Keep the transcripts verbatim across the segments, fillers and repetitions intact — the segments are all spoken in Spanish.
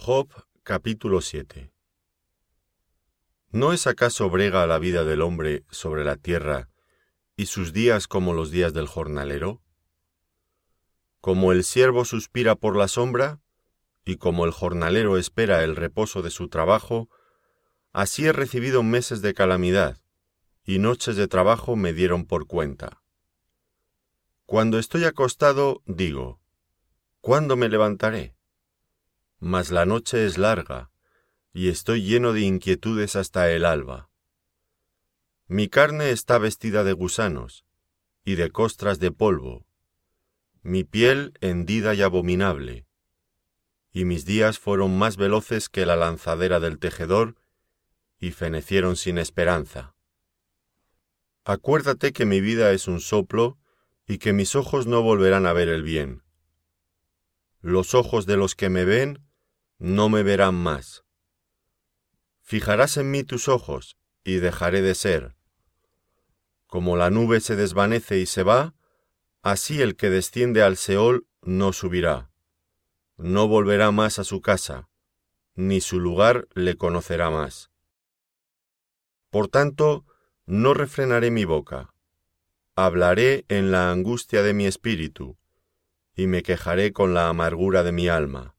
Job capítulo siete. ¿No es acaso brega la vida del hombre sobre la tierra, y sus días como los días del jornalero? Como el siervo suspira por la sombra, y como el jornalero espera el reposo de su trabajo, así he recibido meses de calamidad, y noches de trabajo me dieron por cuenta. Cuando estoy acostado, digo, ¿cuándo me levantaré? Mas la noche es larga, y estoy lleno de inquietudes hasta el alba. Mi carne está vestida de gusanos, y de costras de polvo, mi piel hendida y abominable, y mis días fueron más veloces que la lanzadera del tejedor, y fenecieron sin esperanza. Acuérdate que mi vida es un soplo, y que mis ojos no volverán a ver el bien. Los ojos de los que me ven no me verán más. Fijarás en mí tus ojos, y dejaré de ser. Como la nube se desvanece y se va, así el que desciende al Seol no subirá. No volverá más a su casa, ni su lugar le conocerá más. Por tanto, no refrenaré mi boca. Hablaré en la angustia de mi espíritu, y me quejaré con la amargura de mi alma.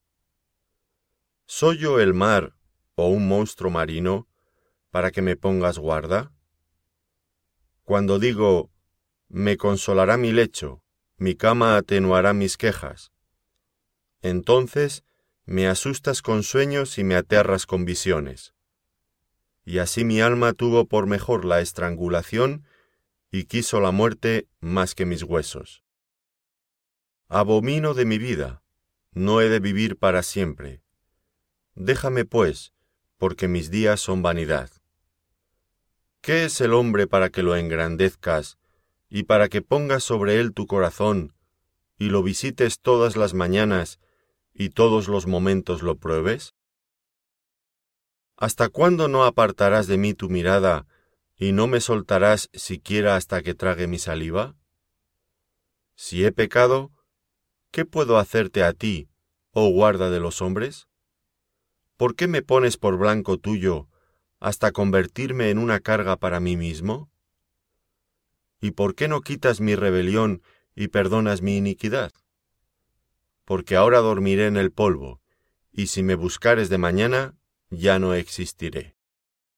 ¿Soy yo el mar o un monstruo marino para que me pongas guarda? Cuando digo, me consolará mi lecho, mi cama atenuará mis quejas, entonces me asustas con sueños y me aterras con visiones. Y así mi alma tuvo por mejor la estrangulación y quiso la muerte más que mis huesos. Abomino de mi vida, no he de vivir para siempre. Déjame, pues, porque mis días son vanidad. ¿Qué es el hombre para que lo engrandezcas, y para que pongas sobre él tu corazón, y lo visites todas las mañanas, y todos los momentos lo pruebes? ¿Hasta cuándo no apartarás de mí tu mirada, y no me soltarás siquiera hasta que trague mi saliva? Si he pecado, ¿qué puedo hacerte a ti, oh guarda de los hombres? ¿Por qué me pones por blanco tuyo, hasta convertirme en una carga para mí mismo? ¿Y por qué no quitas mi rebelión y perdonas mi iniquidad? Porque ahora dormiré en el polvo, y si me buscares de mañana, ya no existiré.